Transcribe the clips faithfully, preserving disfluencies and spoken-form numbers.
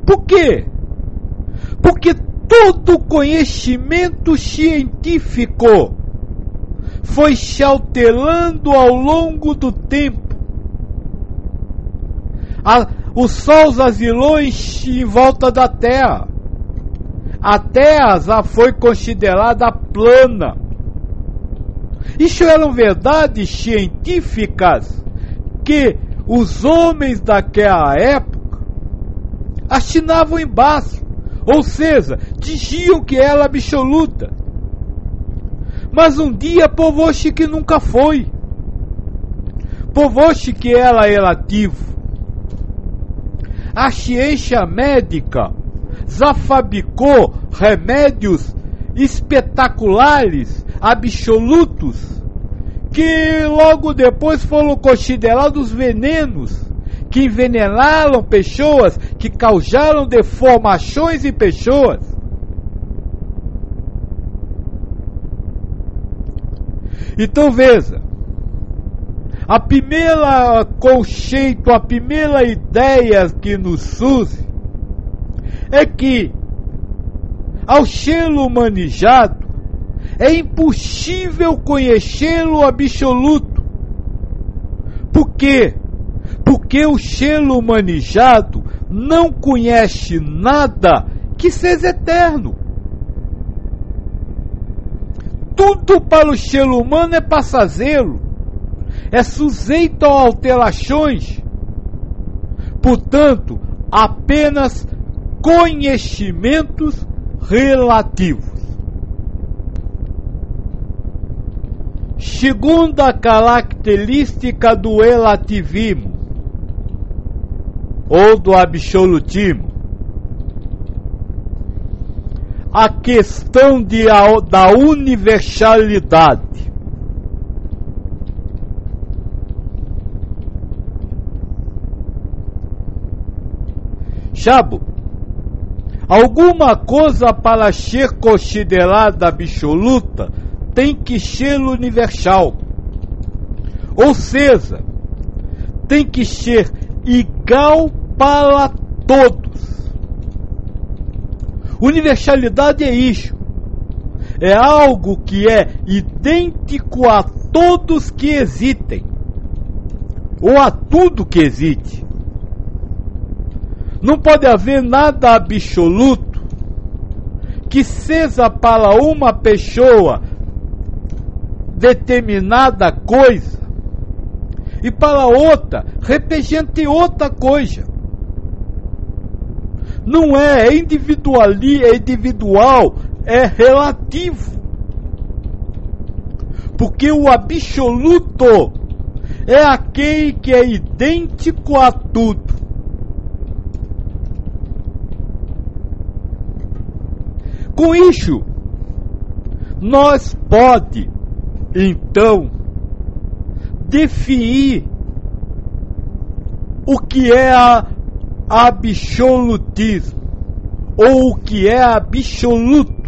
Por quê? Porque todo conhecimento científico foi se alterando ao longo do tempo. A, o Sol asilou em, em volta da Terra. A Terra já foi considerada plana. Isso eram verdades científicas que os homens daquela época assinavam embaixo, ou seja, diziam que era absoluta. Mas um dia provou-se que nunca foi. Provou-se que era relativo. A ciência médica já fabricou remédios espetaculares, absolutos, que logo depois foram considerados venenos, que envenenaram pessoas, que causaram deformações em pessoas. Então veja, a primeira conceito, a primeira ideia que nos surge é que, ao ser humanizado, é impossível conhecê-lo absoluto. Por quê? Porque o ser humanizado não conhece nada que seja eterno. Tudo para o ser humano é passageiro, é sujeito a alterações. Portanto, apenas conhecimentos relativos. Segunda característica do relativismo ou do absolutismo, a questão de, da universalidade. Sabe, alguma coisa para ser considerada absoluta tem que ser universal. Ou seja, tem que ser igual para todos. Universalidade é isso. É algo que é idêntico a todos que existem, ou a tudo que existe. Não pode haver nada absoluto que seja para uma pessoa determinada coisa e para outra represente outra coisa. Não é, é individual, é individual, é relativo. Porque o absoluto é aquele que é idêntico a tudo. Com isso, nós pode, então, definir o que é a absolutismo, ou o que é absoluto.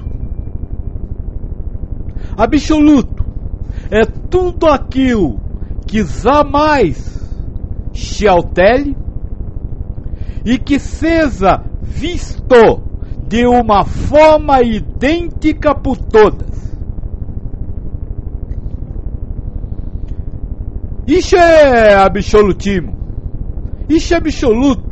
Absoluto é tudo aquilo que jamais se altere e que seja visto de uma forma idêntica por todas. Isso é absolutismo. Isso é absoluto.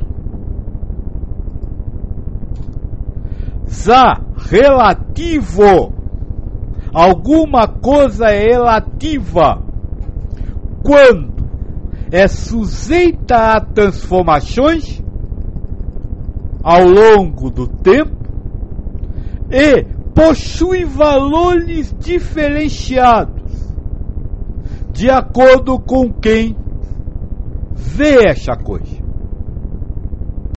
Já relativo, alguma coisa é relativa quando é sujeita a transformações ao longo do tempo e possui valores diferenciados de acordo com quem vê essa coisa.